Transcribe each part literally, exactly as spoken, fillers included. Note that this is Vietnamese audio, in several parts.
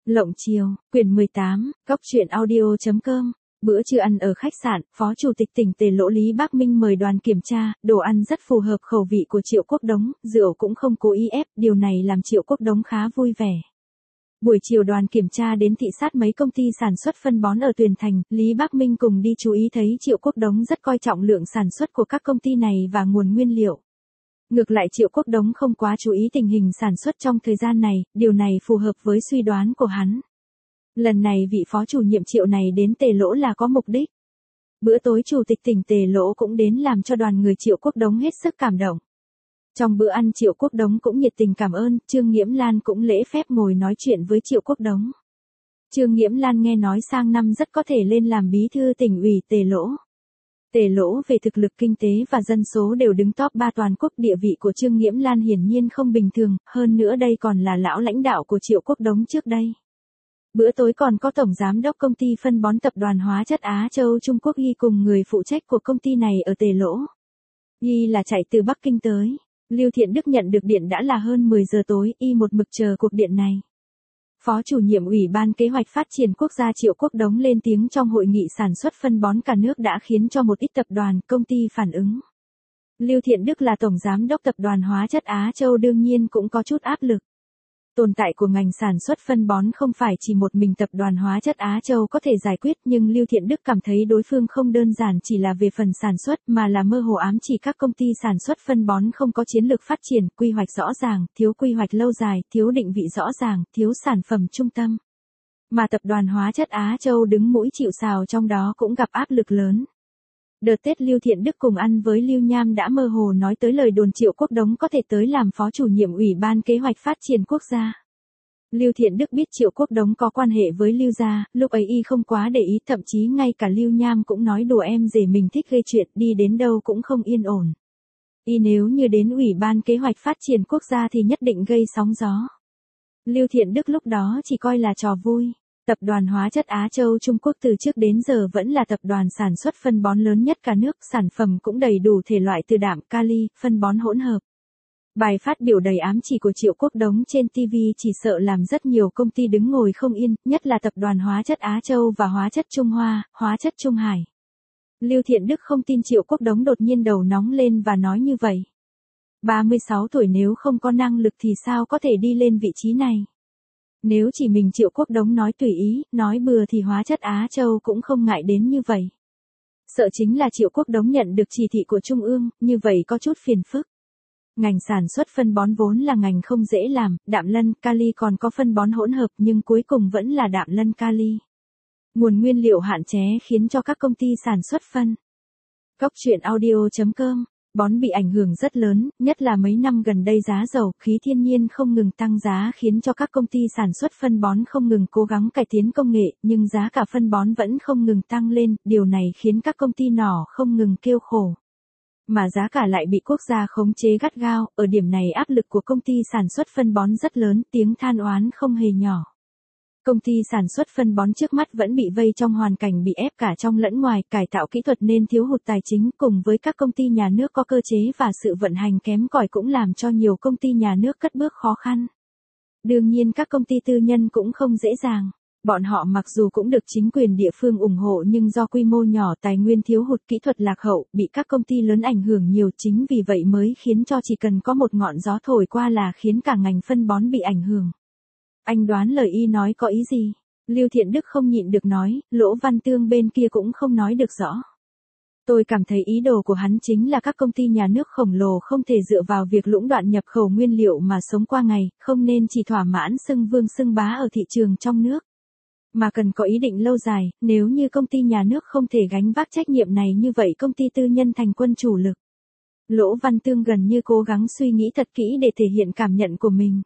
Lộng Chiều, quyển mười tám, góc truyện audio.com. Bữa trưa ăn ở khách sạn, Phó Chủ tịch tỉnh Tề Lỗ Lý Bác Minh mời đoàn kiểm tra, đồ ăn rất phù hợp khẩu vị của Triệu Quốc Đống, rượu cũng không cố ý ép, điều này làm Triệu Quốc Đống khá vui vẻ. Buổi chiều đoàn kiểm tra đến thị sát mấy công ty sản xuất phân bón ở Tuyền Thành, Lý Bác Minh cùng đi chú ý thấy Triệu Quốc Đống rất coi trọng lượng sản xuất của các công ty này và nguồn nguyên liệu. Ngược lại Triệu Quốc Đống không quá chú ý tình hình sản xuất trong thời gian này, điều này phù hợp với suy đoán của hắn. Lần này vị phó chủ nhiệm Triệu này đến Tề Lỗ là có mục đích. Bữa tối Chủ tịch tỉnh Tề Lỗ cũng đến làm cho đoàn người Triệu Quốc Đống hết sức cảm động. Trong bữa ăn Triệu Quốc Đống cũng nhiệt tình cảm ơn, Trương Nghiễm Lan cũng lễ phép ngồi nói chuyện với Triệu Quốc Đống. Trương Nghiễm Lan nghe nói sang năm rất có thể lên làm bí thư tỉnh ủy Tề Lỗ. Tề Lỗ về thực lực kinh tế và dân số đều đứng top ba toàn quốc, địa vị của Trương Nghiễm Lan hiển nhiên không bình thường, hơn nữa đây còn là lão lãnh đạo của Triệu Quốc Đống trước đây. Bữa tối còn có Tổng Giám đốc Công ty Phân bón Tập đoàn Hóa chất Á Châu Trung Quốc Ghi cùng người phụ trách của công ty này ở Tề Lỗ. Ghi là chạy từ Bắc Kinh tới. Lưu Thiện Đức nhận được điện đã là hơn mười giờ tối, y một mực chờ cuộc điện này. Phó chủ nhiệm Ủy ban Kế hoạch Phát triển Quốc gia Triệu Quốc Đống lên tiếng trong hội nghị sản xuất phân bón cả nước đã khiến cho một ít tập đoàn, công ty phản ứng. Lưu Thiện Đức là Tổng Giám đốc Tập đoàn Hóa chất Á Châu đương nhiên cũng có chút áp lực. Tồn tại của ngành sản xuất phân bón không phải chỉ một mình Tập đoàn Hóa chất Á Châu có thể giải quyết, nhưng Lưu Thiện Đức cảm thấy đối phương không đơn giản chỉ là về phần sản xuất mà là mơ hồ ám chỉ các công ty sản xuất phân bón không có chiến lược phát triển, quy hoạch rõ ràng, thiếu quy hoạch lâu dài, thiếu định vị rõ ràng, thiếu sản phẩm trung tâm. Mà Tập đoàn Hóa chất Á Châu đứng mũi chịu sào trong đó cũng gặp áp lực lớn. Đợt Tết Lưu Thiện Đức cùng ăn với Lưu Nham đã mơ hồ nói tới lời đồn Triệu Quốc Đống có thể tới làm phó chủ nhiệm Ủy ban Kế hoạch Phát triển Quốc gia. Lưu Thiện Đức biết Triệu Quốc Đống có quan hệ với Lưu gia, lúc ấy y không quá để ý, thậm chí ngay cả Lưu Nham cũng nói đùa em rể mình thích gây chuyện, đi đến đâu cũng không yên ổn. Y nếu như đến Ủy ban Kế hoạch Phát triển Quốc gia thì nhất định gây sóng gió. Lưu Thiện Đức lúc đó chỉ coi là trò vui. Tập đoàn Hóa chất Á Châu Trung Quốc từ trước đến giờ vẫn là tập đoàn sản xuất phân bón lớn nhất cả nước, sản phẩm cũng đầy đủ thể loại từ đạm, kali, phân bón hỗn hợp. Bài phát biểu đầy ám chỉ của Triệu Quốc Đống trên ti vi chỉ sợ làm rất nhiều công ty đứng ngồi không yên, nhất là Tập đoàn Hóa chất Á Châu và Hóa chất Trung Hoa, Hóa chất Trung Hải. Lưu Thiện Đức không tin Triệu Quốc Đống đột nhiên đầu nóng lên và nói như vậy. ba mươi sáu tuổi nếu không có năng lực thì sao có thể đi lên vị trí này? Nếu chỉ mình Triệu Quốc Đống nói tùy ý, nói bừa thì Hóa chất Á Châu cũng không ngại đến như vậy. Sợ chính là Triệu Quốc Đống nhận được chỉ thị của Trung ương, như vậy có chút phiền phức. Ngành sản xuất phân bón vốn là ngành không dễ làm, đạm lân, kali còn có phân bón hỗn hợp nhưng cuối cùng vẫn là đạm lân kali. Nguồn nguyên liệu hạn chế khiến cho các công ty sản xuất phân. Góc truyện audio.com. Bón bị ảnh hưởng rất lớn, nhất là mấy năm gần đây giá dầu, khí thiên nhiên không ngừng tăng giá khiến cho các công ty sản xuất phân bón không ngừng cố gắng cải tiến công nghệ, nhưng giá cả phân bón vẫn không ngừng tăng lên, điều này khiến các công ty nhỏ không ngừng kêu khổ. Mà giá cả lại bị quốc gia khống chế gắt gao, ở điểm này áp lực của công ty sản xuất phân bón rất lớn, tiếng than oán không hề nhỏ. Công ty sản xuất phân bón trước mắt vẫn bị vây trong hoàn cảnh bị ép cả trong lẫn ngoài, cải tạo kỹ thuật nên thiếu hụt tài chính, cùng với các công ty nhà nước có cơ chế và sự vận hành kém cỏi cũng làm cho nhiều công ty nhà nước cất bước khó khăn. Đương nhiên các công ty tư nhân cũng không dễ dàng. Bọn họ mặc dù cũng được chính quyền địa phương ủng hộ nhưng do quy mô nhỏ, tài nguyên thiếu hụt, kỹ thuật lạc hậu, bị các công ty lớn ảnh hưởng nhiều, chính vì vậy mới khiến cho chỉ cần có một ngọn gió thổi qua là khiến cả ngành phân bón bị ảnh hưởng. Anh đoán lời y nói có ý gì? Lưu Thiện Đức không nhịn được nói, Lỗ Văn Tương bên kia cũng không nói được rõ. Tôi cảm thấy ý đồ của hắn chính là các công ty nhà nước khổng lồ không thể dựa vào việc lũng đoạn nhập khẩu nguyên liệu mà sống qua ngày, không nên chỉ thỏa mãn xưng vương xưng bá ở thị trường trong nước. Mà cần có ý định lâu dài, nếu như công ty nhà nước không thể gánh vác trách nhiệm này như vậy công ty tư nhân thành quân chủ lực. Lỗ Văn Tương gần như cố gắng suy nghĩ thật kỹ để thể hiện cảm nhận của mình.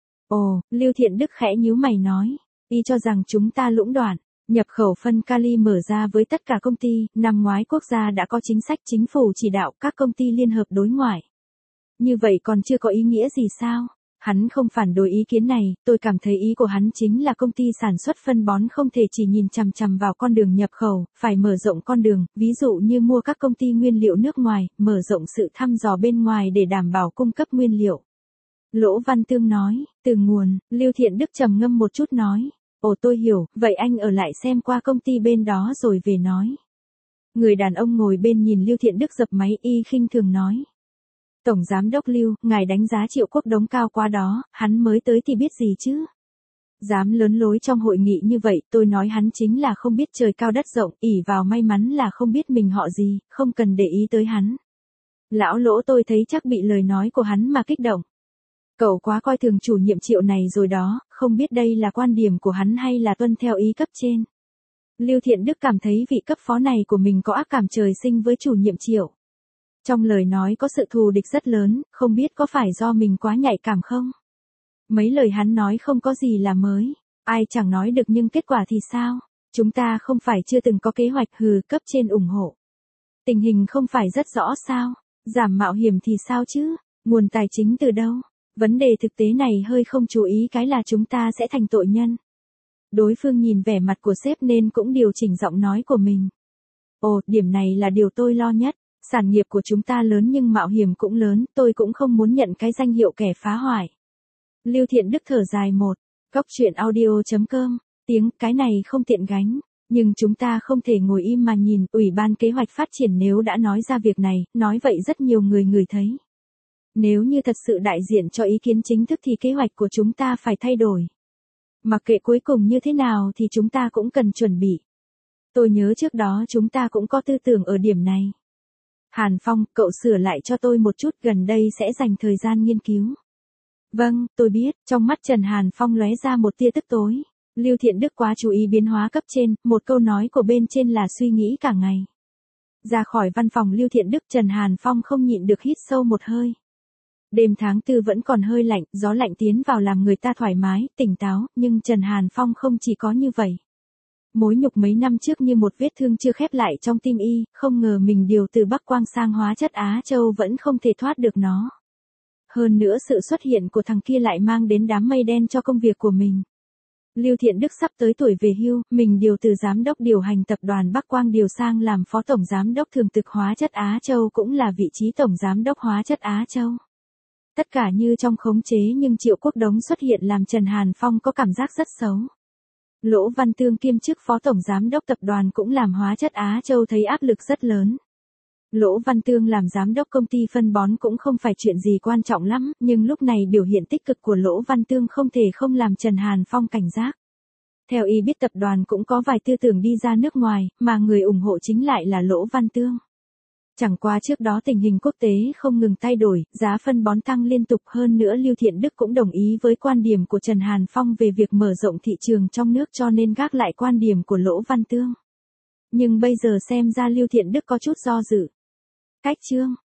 Ồ, Lưu Thiện Đức khẽ nhíu mày nói, y cho rằng chúng ta lũng đoạn, nhập khẩu phân kali mở ra với tất cả công ty, năm ngoái quốc gia đã có chính sách chính phủ chỉ đạo các công ty liên hợp đối ngoại. Như vậy còn chưa có ý nghĩa gì sao? Hắn không phản đối ý kiến này, tôi cảm thấy ý của hắn chính là công ty sản xuất phân bón không thể chỉ nhìn chằm chằm vào con đường nhập khẩu, phải mở rộng con đường, ví dụ như mua các công ty nguyên liệu nước ngoài, mở rộng sự thăm dò bên ngoài để đảm bảo cung cấp nguyên liệu. Lỗ Văn Tương nói, từ nguồn, Lưu Thiện Đức trầm ngâm một chút nói, Ồ tôi hiểu, vậy anh ở lại xem qua công ty bên đó rồi về nói. Người đàn ông ngồi bên nhìn Lưu Thiện Đức dập máy y khinh thường nói. Tổng Giám đốc Lưu, ngài đánh giá Triệu Quốc Đống cao quá đó, hắn mới tới thì biết gì chứ. Dám lớn lối trong hội nghị như vậy, tôi nói hắn chính là không biết trời cao đất rộng, ỷ vào may mắn là không biết mình họ gì, không cần để ý tới hắn. Lão Lỗ tôi thấy chắc bị lời nói của hắn mà kích động. Cậu quá coi thường chủ nhiệm Triệu này rồi đó, không biết đây là quan điểm của hắn hay là tuân theo ý cấp trên. Lưu Thiện Đức cảm thấy vị cấp phó này của mình có ác cảm trời sinh với chủ nhiệm Triệu. Trong lời nói có sự thù địch rất lớn, không biết có phải do mình quá nhạy cảm không? Mấy lời hắn nói không có gì là mới, ai chẳng nói được nhưng kết quả thì sao? Chúng ta không phải chưa từng có kế hoạch hừ cấp trên ủng hộ. Tình hình không phải rất rõ sao? Giảm mạo hiểm thì sao chứ? Nguồn tài chính từ đâu? Vấn đề thực tế này hơi không chú ý cái là chúng ta sẽ thành tội nhân. Đối phương nhìn vẻ mặt của sếp nên cũng điều chỉnh giọng nói của mình. Ồ, điểm này là điều tôi lo nhất. Sản nghiệp của chúng ta lớn nhưng mạo hiểm cũng lớn, tôi cũng không muốn nhận cái danh hiệu kẻ phá hoại. Lưu Thiện Đức thở dài một, góc chuyện audio chấm com, tiếng cái này không tiện gánh, nhưng chúng ta không thể ngồi im mà nhìn. Ủy ban kế hoạch phát triển nếu đã nói ra việc này, nói vậy rất nhiều người ngửi thấy. Nếu như thật sự đại diện cho ý kiến chính thức thì kế hoạch của chúng ta phải thay đổi. Mặc kệ cuối cùng như thế nào thì chúng ta cũng cần chuẩn bị. Tôi nhớ trước đó chúng ta cũng có tư tưởng ở điểm này. Hàn Phong, cậu sửa lại cho tôi một chút, gần đây sẽ dành thời gian nghiên cứu. Vâng, tôi biết, trong mắt Trần Hàn Phong lóe ra một tia tức tối. Lưu Thiện Đức quá chú ý biến hóa cấp trên, một câu nói của bên trên là suy nghĩ cả ngày. Ra khỏi văn phòng Lưu Thiện Đức, Trần Hàn Phong không nhịn được hít sâu một hơi. Đêm tháng tư vẫn còn hơi lạnh, gió lạnh tiến vào làm người ta thoải mái, tỉnh táo, nhưng Trần Hàn Phong không chỉ có như vậy. Mối nhục mấy năm trước như một vết thương chưa khép lại trong tim y, không ngờ mình điều từ Bắc Quang sang hóa chất Á Châu vẫn không thể thoát được nó. Hơn nữa sự xuất hiện của thằng kia lại mang đến đám mây đen cho công việc của mình. Lưu Thiện Đức sắp tới tuổi về hưu, mình điều từ giám đốc điều hành tập đoàn Bắc Quang điều sang làm phó tổng giám đốc thường trực hóa chất Á Châu cũng là vị trí tổng giám đốc hóa chất Á Châu. Tất cả như trong khống chế nhưng Triệu Quốc Đống xuất hiện làm Trần Hàn Phong có cảm giác rất xấu. Lỗ Văn Tương kiêm chức phó tổng giám đốc tập đoàn cũng làm hóa chất Á Châu thấy áp lực rất lớn. Lỗ Văn Tương làm giám đốc công ty phân bón cũng không phải chuyện gì quan trọng lắm, nhưng lúc này biểu hiện tích cực của Lỗ Văn Tương không thể không làm Trần Hàn Phong cảnh giác. Theo y biết tập đoàn cũng có vài tư tưởng đi ra nước ngoài, mà người ủng hộ chính lại là Lỗ Văn Tương. Chẳng qua trước đó tình hình quốc tế không ngừng thay đổi, giá phân bón tăng liên tục, hơn nữa Lưu Thiện Đức cũng đồng ý với quan điểm của Trần Hàn Phong về việc mở rộng thị trường trong nước cho nên gác lại quan điểm của Lỗ Văn Tương. Nhưng bây giờ xem ra Lưu Thiện Đức có chút do dự. Cách chương